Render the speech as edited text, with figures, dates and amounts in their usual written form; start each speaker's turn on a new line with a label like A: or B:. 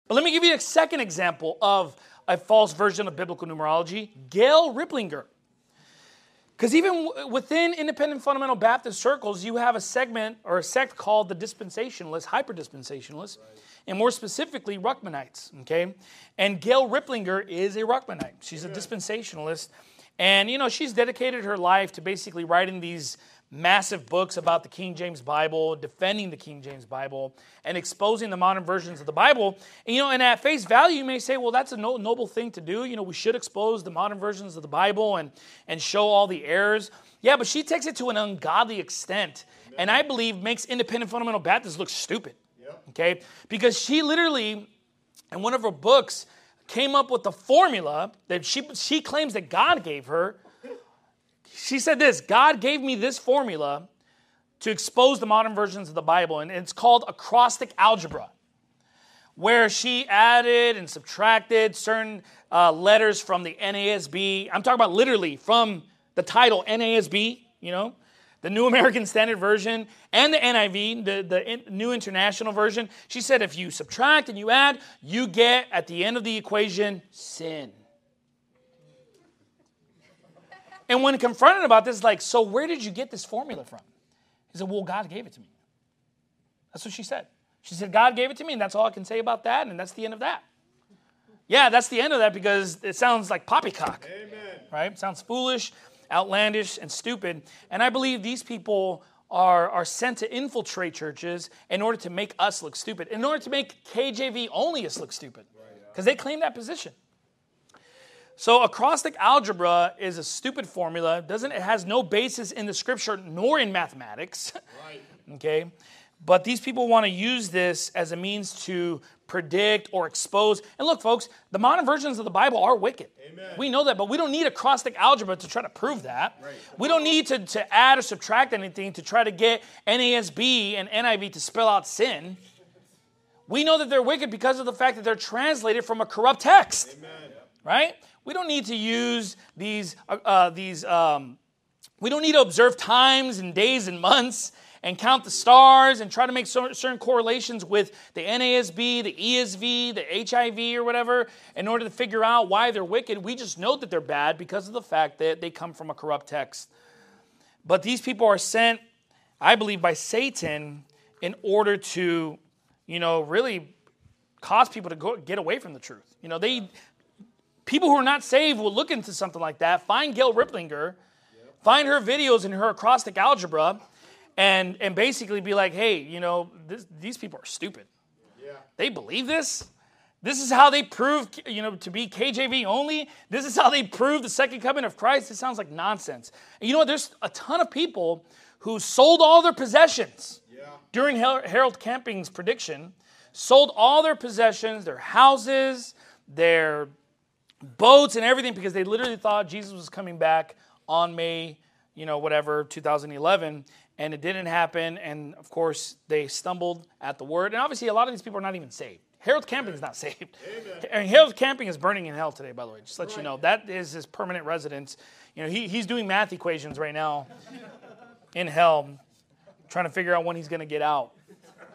A: But let me give you a second example of a false version of biblical numerology, Gail Riplinger. Because even within independent fundamental Baptist circles, you have a segment or a sect called the dispensationalists, hyper-dispensationalists, and more specifically, Ruckmanites, okay? And Gail Riplinger is a Ruckmanite. She's a dispensationalist. And, she's dedicated her life to basically writing these massive books about the King James Bible, defending the King James Bible, and exposing the modern versions of the Bible. And at face value, you may say, well, that's a noble thing to do. We should expose the modern versions of the Bible and show all the errors. Yeah, but she takes it to an ungodly extent, and I believe makes independent fundamental Baptists look stupid. Okay? Because she literally, in one of her books, came up with the formula that she claims that God gave her. She said this: God gave me this formula to expose the modern versions of the Bible, and it's called acrostic algebra, where she added and subtracted certain letters from the NASB. I'm talking about literally from the title NASB, the New American Standard Version, and the NIV, the New International Version. She said if you subtract and you add, you get, at the end of the equation, sin. And when confronted about this, so where did you get this formula from? He said, well, God gave it to me. That's what she said. She said, God gave it to me, and that's all I can say about that, and that's the end of that. Yeah, that's the end of that because it sounds like poppycock. Amen. Right? It sounds foolish, outlandish, and stupid. And I believe these people are sent to infiltrate churches in order to make us look stupid, in order to make KJV onlyists look stupid, because they claim that position. So acrostic algebra is a stupid formula. It has no basis in the scripture nor in mathematics. Right. Okay? But these people want to use this as a means to predict or expose. And look, folks, the modern versions of the Bible are wicked. Amen. We know that, but we don't need acrostic algebra to try to prove that. Right. We don't need to add or subtract anything to try to get NASB and NIV to spell out sin. We know that they're wicked because of the fact that they're translated from a corrupt text. Amen. Right? We don't need to use these. We don't need to observe times and days and months and count the stars and try to make certain correlations with the NASB, the ESV, the HIV or whatever in order to figure out why they're wicked. We just know that they're bad because of the fact that they come from a corrupt text. But these people are sent, I believe, by Satan in order to, really cause people to get away from the truth. People who are not saved will look into something like that, find Gail Riplinger, find her videos in her acrostic algebra, and basically be like, hey, these people are stupid. Yeah. They believe this? This is how they prove, to be KJV only? This is how they prove the second coming of Christ? It sounds like nonsense. And there's a ton of people who sold all their possessions during Harold Camping's prediction, sold all their possessions, their houses, their boats and everything, because they literally thought Jesus was coming back on May, 2011, and it didn't happen. And of course, they stumbled at the word. And obviously, a lot of these people are not even saved. Harold Camping is not saved. And Harold Camping is burning in hell today, by the way. Just to let you know, that is his permanent residence. He's doing math equations right now in hell, trying to figure out when he's going to get out.